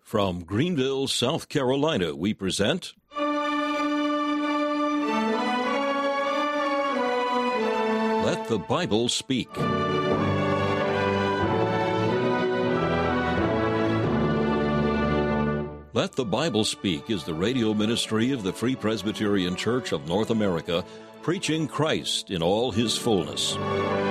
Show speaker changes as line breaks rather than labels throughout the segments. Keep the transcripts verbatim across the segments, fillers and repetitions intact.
From Greenville, South Carolina, we present Let the Bible Speak. Let the Bible Speak is the radio ministry of the Free Presbyterian Church of North America, preaching Christ in all his fullness.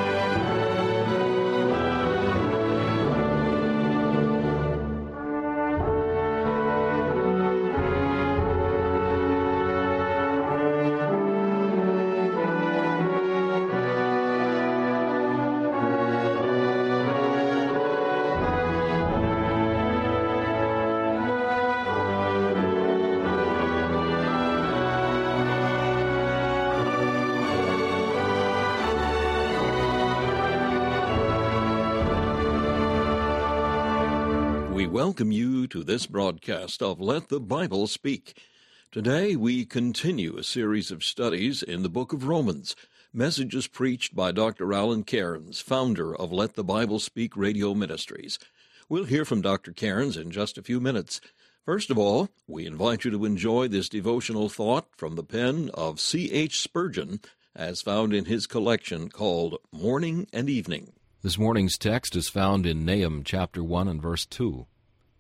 We welcome you to this broadcast of Let the Bible Speak. Today we continue a series of studies in the book of Romans, messages preached by Doctor Alan Cairns, founder of Let the Bible Speak Radio Ministries. We'll hear from Doctor Cairns in just a few minutes. First of all, we invite you to enjoy this devotional thought from the pen of C H Spurgeon, as found in his collection called Morning and Evening.
This morning's text is found in Nahum chapter one and verse two.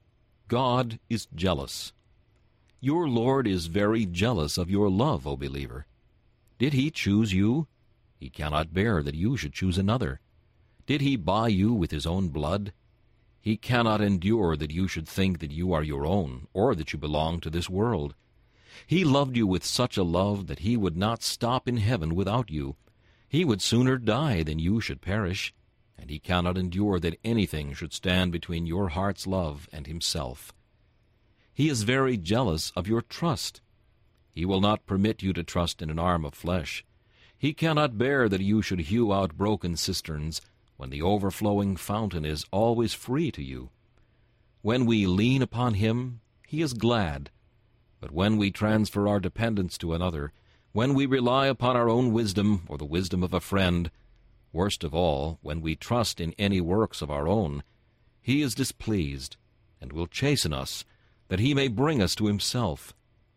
God is jealous. Your Lord is very jealous of your love, O believer. Did he choose you? He cannot bear that you should choose another. Did he buy you with his own blood? He cannot endure that you should think that you are your own, or that you belong to this world. He loved you with such a love that he would not stop in heaven without you. He would sooner die than you should perish. And he cannot endure that anything should stand between your heart's love and himself. He is very jealous of your trust. He will not permit you to trust in an arm of flesh. He cannot bear that you should hew out broken cisterns when the overflowing fountain is always free to you. When we lean upon him, he is glad. But when we transfer our dependence to another, when we rely upon our own wisdom or the wisdom of a friend, worst of all, when we trust in any works of our own, he is displeased, and will chasten us, that he may bring us to himself.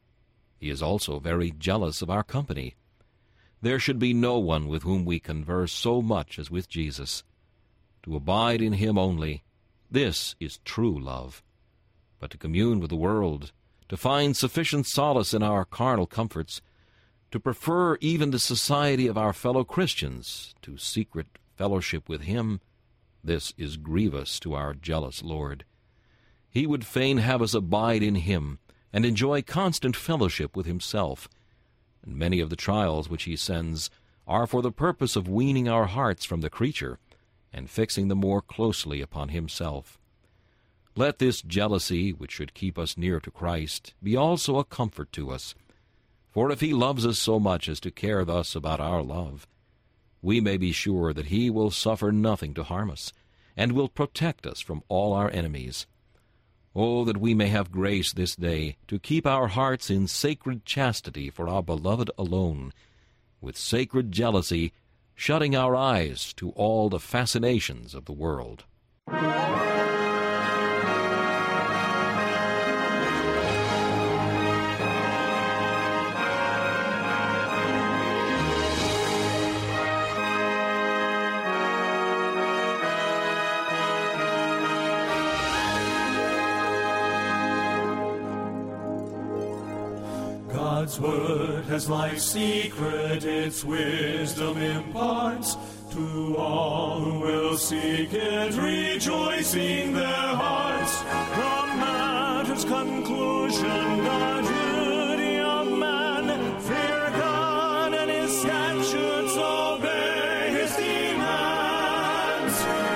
He is also very jealous of our company. There should be no one with whom we converse so much as with Jesus. To abide in him only, this is true love. But to commune with the world, to find sufficient solace in our carnal comforts, to prefer even the society of our fellow Christians to secret fellowship with him, this is grievous to our jealous Lord. He would fain have us abide in him and enjoy constant fellowship with himself, and many of the trials which he sends are for the purpose of weaning our hearts from the creature and fixing them more closely upon himself. Let this jealousy, which should keep us near to Christ, be also a comfort to us. For if he loves us so much as to care thus about our love, we may be sure that he will suffer nothing to harm us, and will protect us from all our enemies. Oh, that we may have grace this day to keep our hearts in sacred chastity for our beloved alone, with sacred jealousy, shutting our eyes to all the fascinations of the world.
God's word has life's secret, its wisdom imparts to all who will seek it, rejoicing their hearts. From matter's conclusion, the duty of man, fear God and his statutes, obey his demands.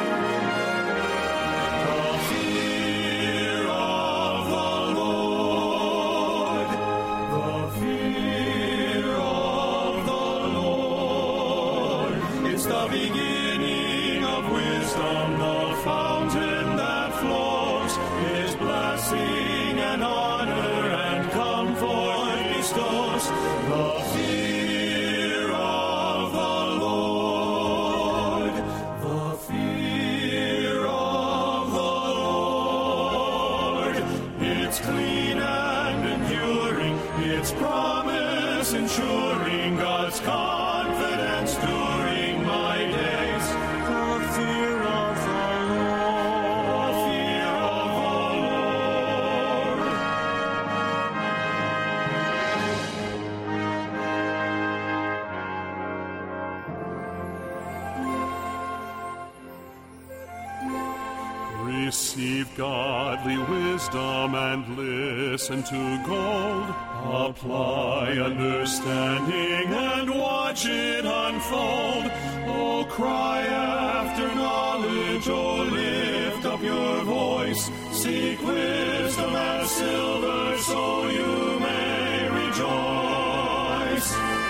The fear of the Lord, the fear of the Lord, it's the beginning of wisdom, the fountain that flows, his blessing and honor and comfort bestows. The fear of the Lord, the fear of the Lord, It's clean and enduring, its promise ensuring God's confidence during my days. The fear of the Lord, the fear of the Lord. Receive godly wisdom and listen to gold. Apply understanding and watch it unfold. Oh, cry after knowledge, oh, lift up your voice. Seek wisdom as silver, so you may rejoice.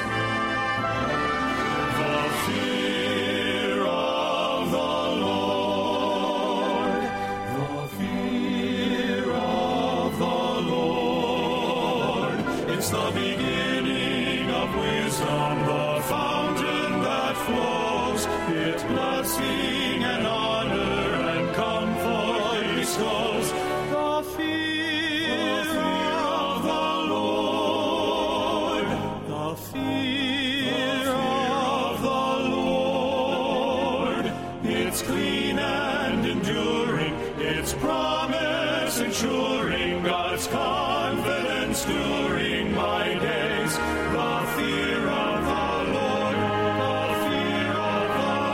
The fear of the Lord, the fear of the Lord, it's the beginning of wisdom, the fountain that flows. Its blessing and honor and comfort bestows. The fear of the Lord, the fear of the Lord, it's clean and enduring, its promise ensuring God's confidence during my days. The fear of the Lord, the fear of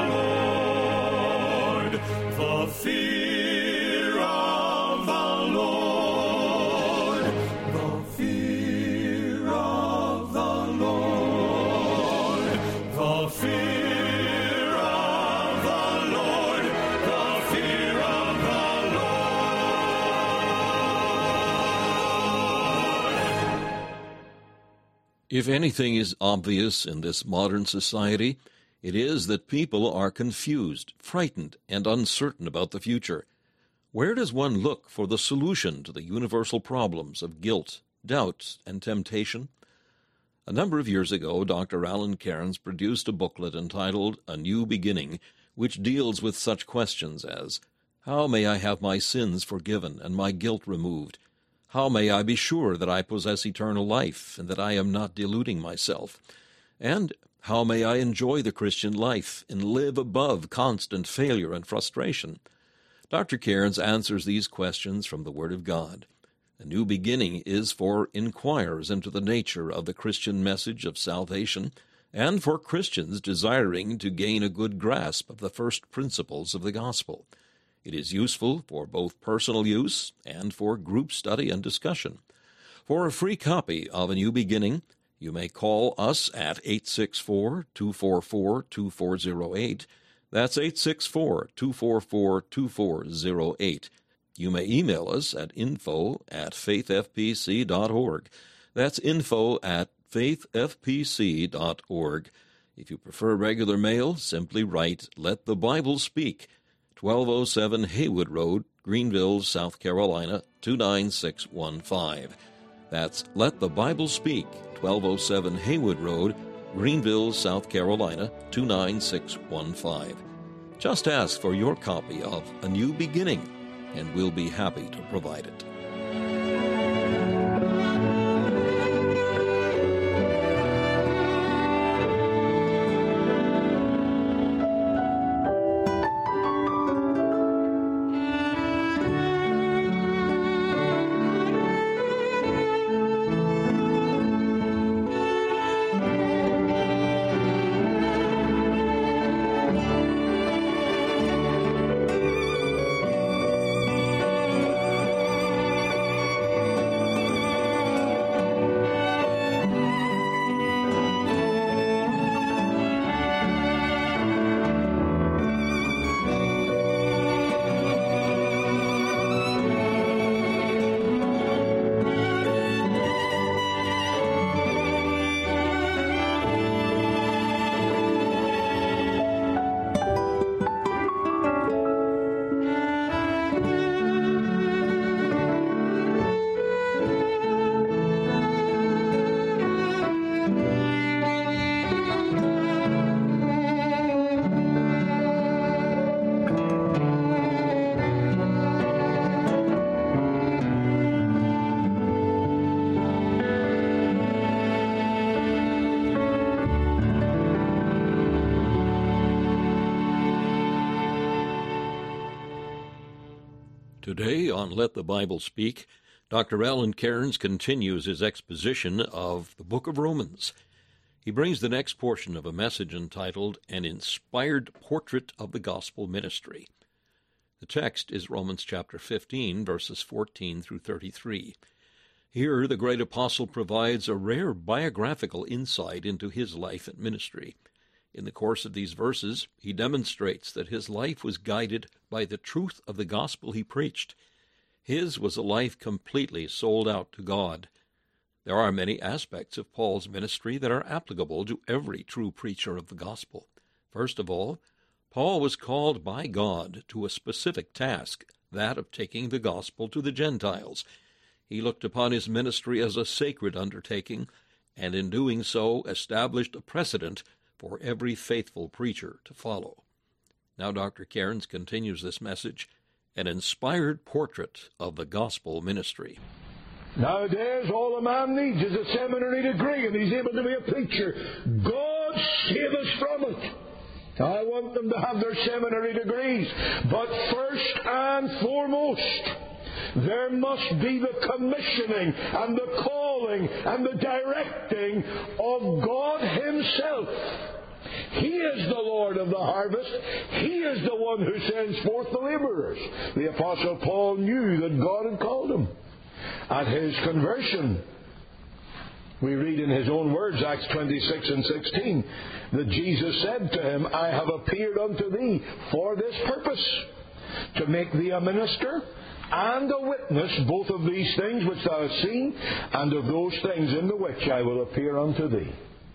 the Lord, the fear of the Lord, the fear of the Lord, the fear of the Lord, the fear of the Lord.
If anything is obvious in this modern society, it is that people are confused, frightened, and uncertain about the future. Where does one look for the solution to the universal problems of guilt, doubt, and temptation? A number of years ago, Doctor Alan Cairns produced a booklet entitled A New Beginning, which deals with such questions as, how may I have my sins forgiven and my guilt removed? How may I be sure that I possess eternal life and that I am not deluding myself? And how may I enjoy the Christian life and live above constant failure and frustration? Doctor Cairns answers these questions from the Word of God. A New Beginning is for inquirers into the nature of the Christian message of salvation and for Christians desiring to gain a good grasp of the first principles of the gospel. It is useful for both personal use and for group study and discussion. For a free copy of A New Beginning, you may call us at eight six four, two four four, two four zero eight. That's eight six four, two four four, two four zero eight. You may email us at info at faith f p c dot org. That's info at faith f p c dot org. If you prefer regular mail, simply write Let the Bible Speak, twelve oh seven Haywood Road, Greenville, South Carolina, two nine six one five. That's Let the Bible Speak, twelve oh seven Haywood Road, Greenville, South Carolina, two nine six one five. Just ask for your copy of A New Beginning, and we'll be happy to provide it. Today on Let the Bible Speak, Doctor Alan Cairns continues his exposition of the book of Romans. He brings the next portion of a message entitled An Inspired Portrait of the Gospel Ministry. The text is Romans chapter fifteen, verses fourteen through thirty-three. Here, the great apostle provides a rare biographical insight into his life and ministry. In the course of these verses, he demonstrates that his life was guided by the truth of the gospel he preached. His was a life completely sold out to God. There are many aspects of Paul's ministry that are applicable to every true preacher of the gospel. First of all, Paul was called by God to a specific task, that of taking the gospel to the Gentiles. He looked upon his ministry as a sacred undertaking, and in doing so established a precedent for every faithful preacher to follow. Now Doctor Cairns continues this message, An Inspired Portrait of the Gospel Ministry.
Nowadays, all a man needs is a seminary degree, and he's able to be a preacher. God save us from it. I want them to have their seminary degrees. But first and foremost, there must be the commissioning and the calling and the directing of God Himself. He is the Lord of the harvest. He is the one who sends forth the laborers. The Apostle Paul knew that God had called him. At his conversion, we read in his own words, Acts twenty-six and sixteen, that Jesus said to him, I have appeared unto thee for this purpose, to make thee a minister and a witness both of these things which thou hast seen, and of those things in the which I will appear unto thee.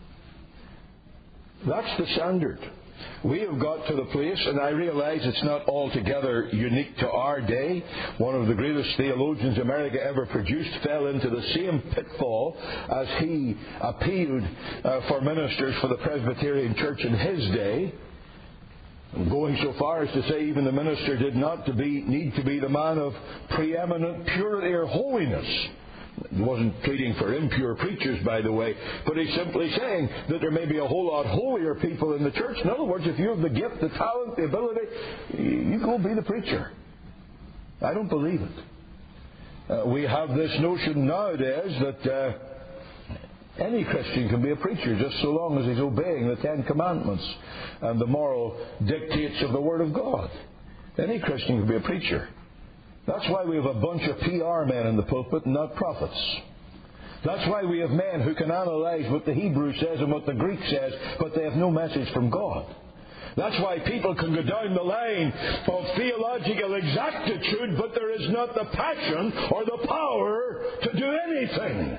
That's the standard. We have got to the place, and I realize it's not altogether unique to our day. One of the greatest theologians America ever produced fell into the same pitfall as he appealed uh, for ministers for the Presbyterian Church in his day, going so far as to say even the minister did not to be, need to be the man of preeminent purity or holiness. He wasn't pleading for impure preachers, by the way, but he's simply saying that there may be a whole lot holier people in the church. In other words, if you have the gift, the talent, the ability, you go be the preacher. I don't believe it. Uh, we have this notion nowadays that uh, any Christian can be a preacher just so long as he's obeying the Ten Commandments and the moral dictates of the Word of God. Any Christian can be a preacher. That's why we have a bunch of P R men in the pulpit and not prophets. That's why we have men who can analyze what the Hebrew says and what the Greek says, but they have no message from God. That's why people can go down the line of theological exactitude, but there is not the passion or the power to do anything.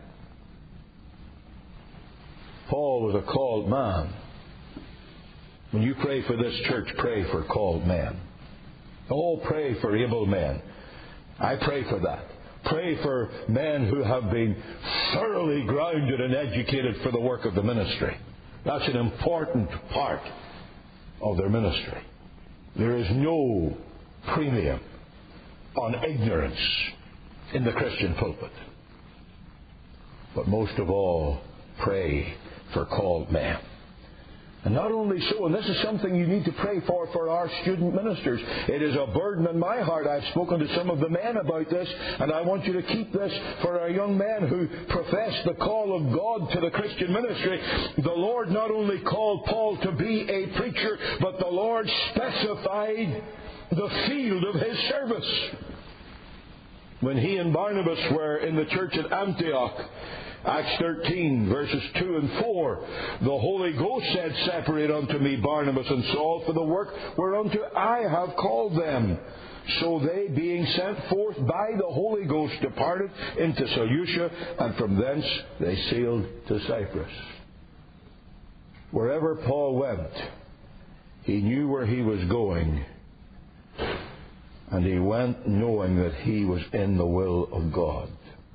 Paul was a called man. When you pray for this church, pray for called men. Oh, pray for able men. I pray for that. Pray for men who have been thoroughly grounded and educated for the work of the ministry. That's an important part of their ministry. There is no premium on ignorance in the Christian pulpit. But most of all, pray for called men. And not only so, and this is something you need to pray for for our student ministers. It is a burden on my heart. I've spoken to some of the men about this, and I want you to keep this for our young men who profess the call of God to the Christian ministry. The Lord not only called Paul to be a preacher, but the Lord specified the field of his service. When he and Barnabas were in the church at Antioch, Acts thirteen, verses two and four, the Holy Ghost said, Separate unto me Barnabas and Saul for the work whereunto I have called them. So they, being sent forth by the Holy Ghost, departed into Seleucia, and from thence they sailed to Cyprus. Wherever Paul went, he knew where he was going, and he went knowing that he was in the will of God.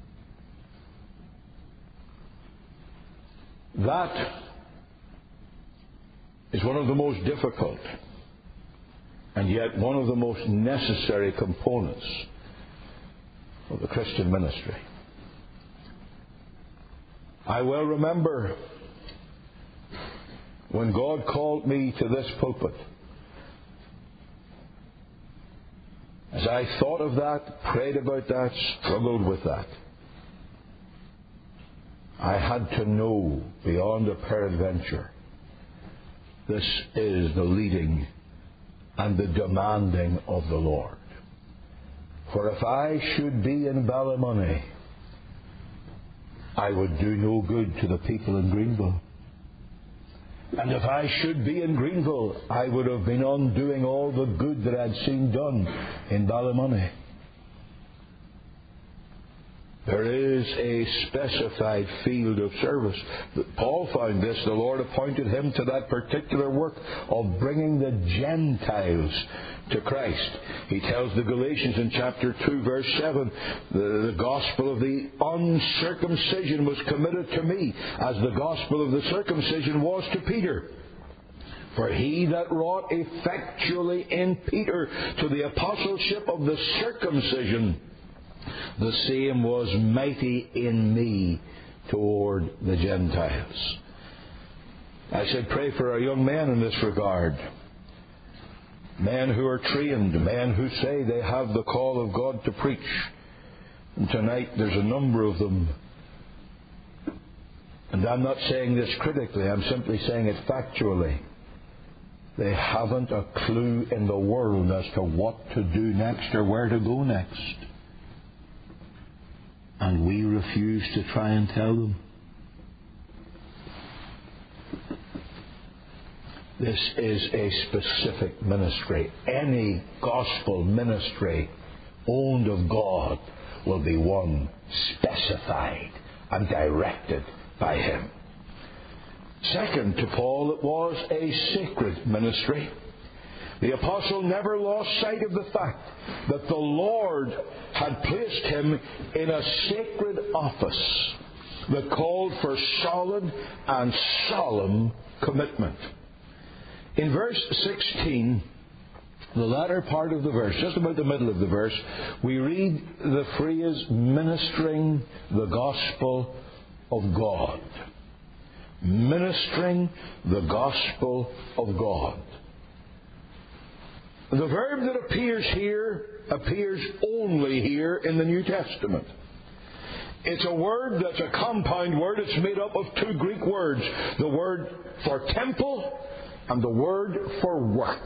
That is one of the most difficult and yet one of the most necessary components of the Christian ministry. I well remember when God called me to this pulpit, As I thought of that, prayed about that, struggled with that, I had to know beyond a peradventure, this is the leading and the demanding of the Lord. For if I should be in Ballymoney, I would do no good to the people in Greenville. And if I should be in Greenville, I would have been undoing all the good that I'd seen done in Ballymoney. There is a specified field of service. Paul found this. The Lord appointed him to that particular work of bringing the Gentiles to Christ. He tells the Galatians in chapter two, verse seven, the, the gospel of the uncircumcision was committed to me, as the gospel of the circumcision was to Peter. For he that wrought effectually in Peter to the apostleship of the circumcision, the same was mighty in me toward the Gentiles. I said, pray for our young men in this regard. Men who are trained, men who say they have the call of God to preach. And tonight there's a number of them. And I'm not saying this critically, I'm simply saying it factually. They haven't a clue in the world as to what to do next or where to go next. And we refuse to try and tell them. This is a specific ministry. Any gospel ministry owned of God will be one specified and directed by Him. Second, to Paul, it was a sacred ministry. The apostle never lost sight of the fact that the Lord had placed him in a sacred office that called for solid and solemn commitment. In verse sixteen, the latter part of the verse, just about the middle of the verse, we read the phrase, ministering the gospel of God. Ministering the gospel of God. The verb that appears here appears only here in the New Testament. It's a word that's a compound word. It's made up of two Greek words. The word for temple and the word for work.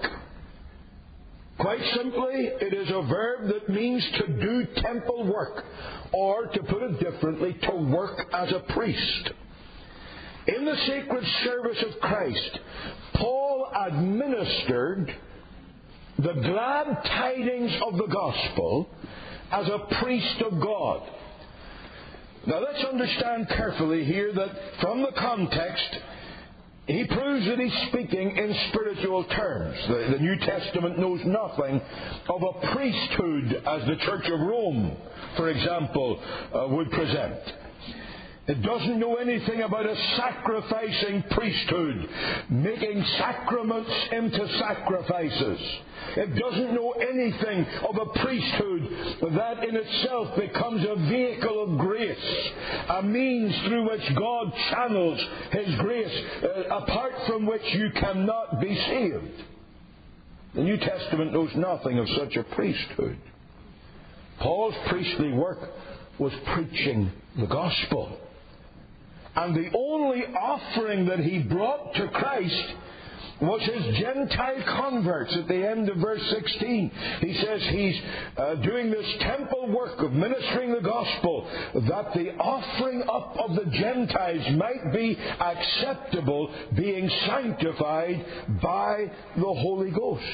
Quite simply, it is a verb that means to do temple work, or to put it differently, to work as a priest. In the sacred service of Christ, Paul administered the glad tidings of the gospel as a priest of God. Now let's understand carefully here that from the context, he proves that he's speaking in spiritual terms. The, the New Testament knows nothing of a priesthood as the Church of Rome, for example, uh, would present. It doesn't know anything about a sacrificing priesthood, making sacraments into sacrifices. It doesn't know anything of a priesthood that in itself becomes a vehicle of grace, a means through which God channels His grace, uh, apart from which you cannot be saved. The New Testament knows nothing of such a priesthood. Paul's priestly work was preaching the gospel. And the only offering that he brought to Christ was his Gentile converts. At the end of verse sixteen, he says he's uh, doing this temple work of ministering the gospel, that the offering up of the Gentiles might be acceptable, being sanctified by the Holy Ghost.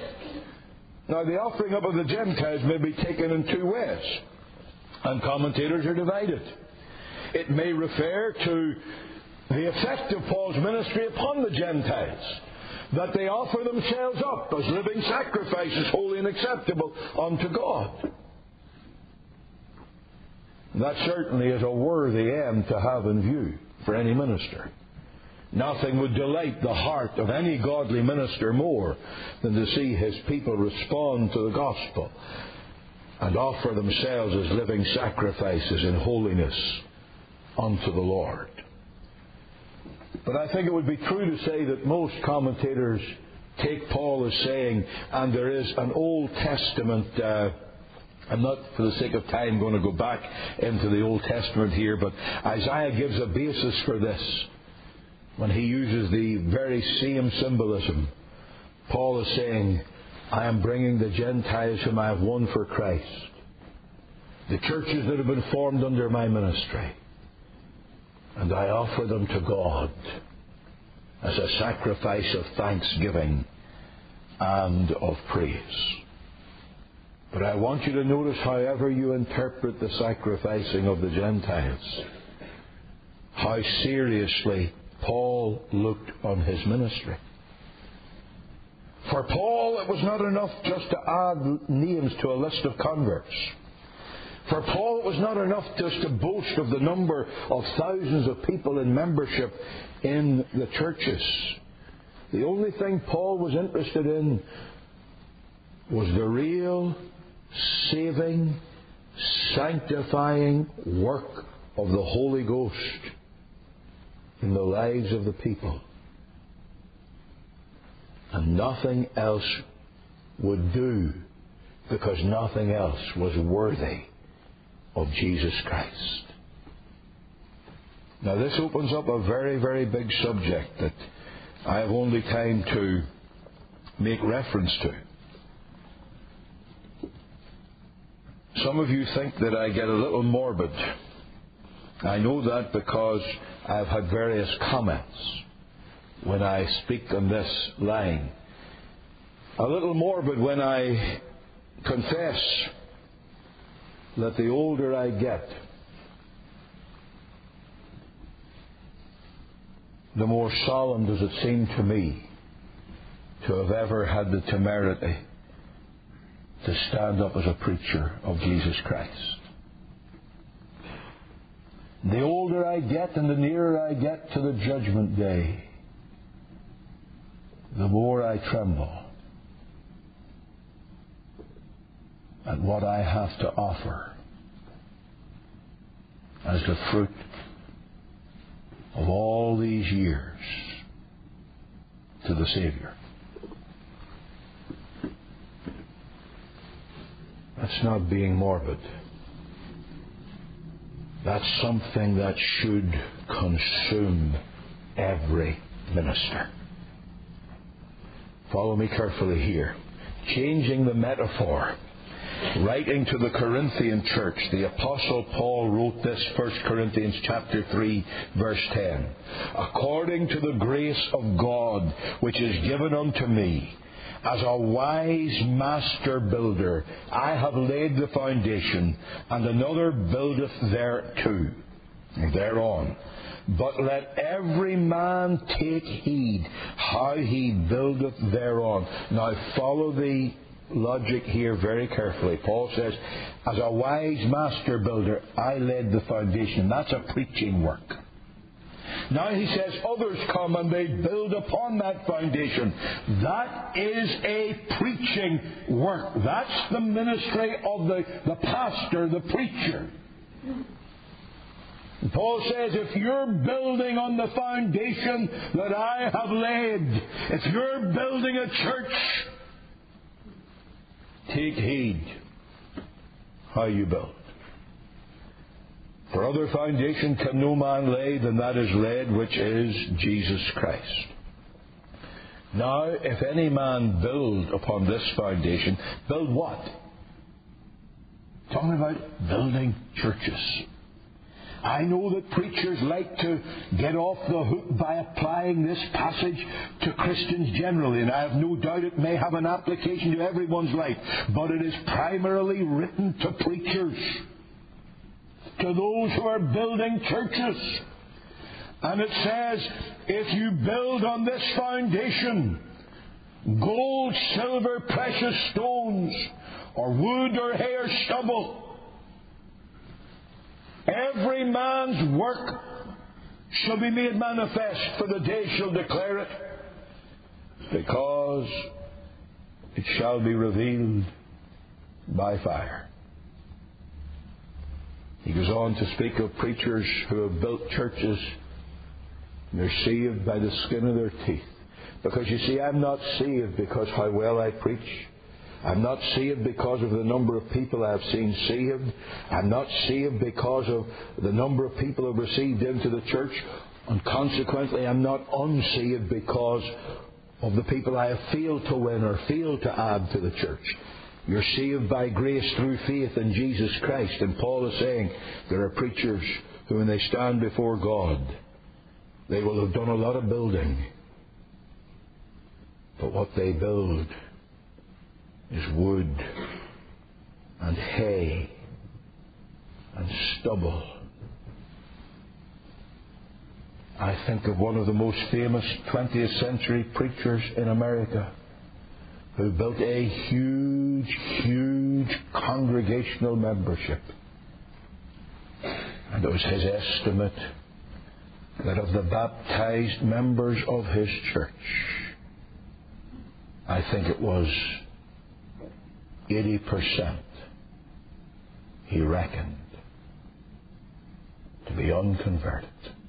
Now, the offering up of the Gentiles may be taken in two ways, and commentators are divided. It may refer to the effect of Paul's ministry upon the Gentiles, that they offer themselves up as living sacrifices, holy and acceptable unto God. That certainly is a worthy end to have in view for any minister. Nothing would delight the heart of any godly minister more than to see his people respond to the gospel and offer themselves as living sacrifices in holiness unto the Lord. But I think it would be true to say that most commentators take Paul as saying, and there is an Old Testament, uh, I'm not, for the sake of time, going to go back into the Old Testament here, but Isaiah gives a basis for this when he uses the very same symbolism. Paul is saying, I am bringing the Gentiles whom I have won for Christ, the churches that have been formed under my ministry, and I offer them to God as a sacrifice of thanksgiving and of praise. But I want you to notice, however you interpret the sacrificing of the Gentiles, how seriously Paul looked on his ministry. For Paul, it was not enough just to add names to a list of converts. For Paul, it was not enough just to boast of the number of thousands of people in membership in the churches. The only thing Paul was interested in was the real saving, sanctifying work of the Holy Ghost in the lives of the people. And nothing else would do, because nothing else was worthy of Jesus Christ. Now this opens up a very, very big subject that I have only time to make reference to. Some of you think that I get a little morbid. I know that because I've had various comments when I speak on this line. A little morbid when I confess that the older I get, the more solemn does it seem to me to have ever had the temerity to stand up as a preacher of Jesus Christ. The older I get and the nearer I get to the judgment day, the more I tremble at what I have to offer as the fruit of all these years to the Savior. That's not being morbid. That's something that should consume every minister. Follow me carefully here. Changing the metaphor. Writing to the Corinthian church, the Apostle Paul wrote this, First Corinthians chapter three, verse ten. According to the grace of God which is given unto me, as a wise master builder, I have laid the foundation, and another buildeth thereto, thereon. But let every man take heed how he buildeth thereon. Now follow the logic here very carefully. Paul says, as a wise master builder, I laid the foundation. That's a preaching work. Now he says others come and they build upon that foundation. That is a preaching work. That's the ministry of the, the pastor, the preacher. Paul says, if you're building on the foundation that I have laid, if you're building a church, take heed how you build. For other foundation can no man lay than that is laid, which is Jesus Christ. Now, if any man build upon this foundation, build what? Talking about building churches. I know that preachers like to get off the hook by applying this passage to Christians generally, and I have no doubt it may have an application to everyone's life, but it is primarily written to preachers, to those who are building churches. And it says, if you build on this foundation, gold, silver, precious stones, or wood or hay or stubble, every man's work shall be made manifest, for the day shall declare it, because it shall be revealed by fire. He goes on to speak of preachers who have built churches and they're saved by the skin of their teeth. Because you see, I'm not saved because how well I preach. I'm not saved because of the number of people I've seen saved. I'm not saved because of the number of people who have received into the church. And consequently, I'm not unsaved because of the people I have failed to win or failed to add to the church. You're saved by grace through faith in Jesus Christ. And Paul is saying there are preachers who, when they stand before God, they will have done a lot of building. But what they build is wood and hay and stubble. I think of one of the most famous twentieth century preachers in America who built a huge, huge congregational membership. And it was his estimate that of the baptized members of his church, I think it was eighty percent, he reckoned, to be unconverted.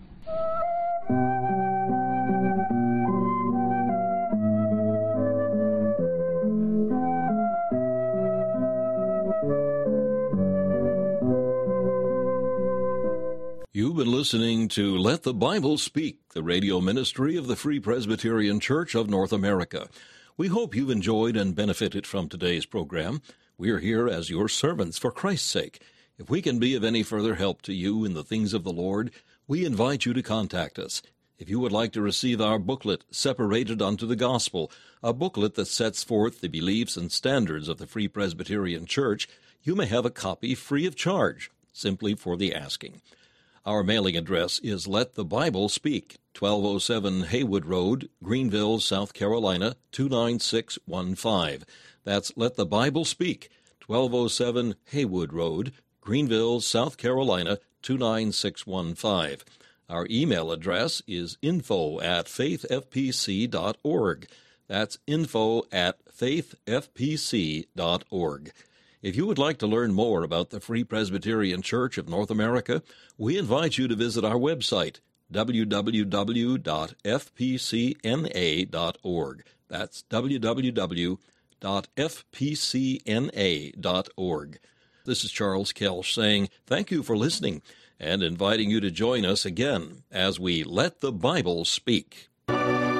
You've been listening to Let the Bible Speak, the radio ministry of the Free Presbyterian Church of North America. We hope you've enjoyed and benefited from today's program. We are here as your servants for Christ's sake. If we can be of any further help to you in the things of the Lord, we invite you to contact us. If you would like to receive our booklet, Separated Unto the Gospel, a booklet that sets forth the beliefs and standards of the Free Presbyterian Church, you may have a copy free of charge, simply for the asking. Our mailing address is Let the Bible Speak, twelve oh seven Haywood Road, Greenville, South Carolina, two nine six one five. That's Let the Bible Speak, twelve oh seven Haywood Road, Greenville, South Carolina, two nine six one five. Our email address is info at faithfpc dot org. That's info at faithfpc dot org. If you would like to learn more about the Free Presbyterian Church of North America, we invite you to visit our website, w w w dot f p c n a dot org. That's w w w dot f p c n a dot org. This is Charles Kelsch saying thank you for listening and inviting you to join us again as we Let the Bible Speak.